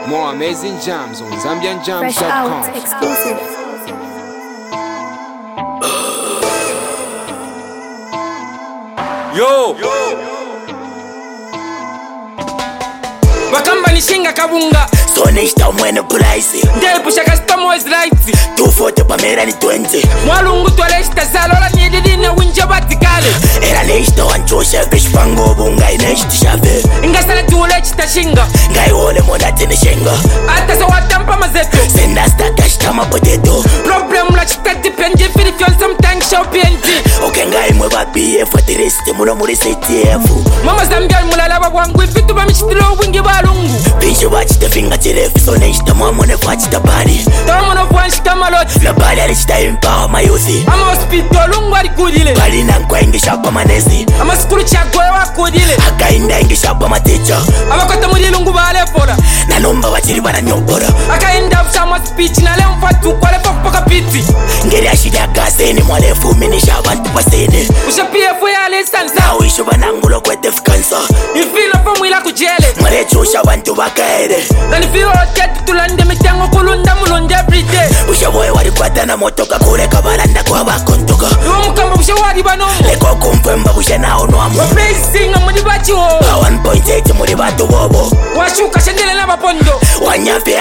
More amazing jams on ZambianJams.com. Fresh out, exclusive. Yo. Wakamba nishinga kabunga So nishta umwene price ndepusha customer is right 240 pamera ni 20 mwalungu twaleshita salola nyedidina winja batikale era nishta wanchosha kishpango bunga ineshita shafe ingasala tuulechita shinga ngaiwole monate nishinga ata sa watampa mazeto sendasta kashtama potato problem la chitati penji fili fyol sometimes show penji oke ngai mwe ba BF atiriste muno muri CTF mama Zambia mulala babwangu ifitu bamichitilo wingi balungu Pincho bachita finga chirefu so nishta mwamone fachita bari tamono fwanshita maloti la bari alishita empower mayuthi ama hospital lungu alikudile bari nankwa ingishapa manesi ama skulu chagwe wakudile akainda ingishapa maticha abakota muri lungu balefola nalomba wachiri bananyobora akainda fshama speech na leo mfatu kwale paka piti ngeri ashidi agaseni mwalefu minisha abantu pasene usha PF ya lisansa na uisho banangulo kwete fikansa ifilo pa mwila kujele mwalechusha abantu bakaere nani filo oteti tulande mitengo kulunda mulunde everyday usha boye wari kwata na motoka kule kabalanda kwa bakontoka uwa mukamba usha wari banomo leko kumfemba usha nao nuamu wapesinga muri bachiwo 1.8 muri batu bobo washuka shendele na bapondo wanyafi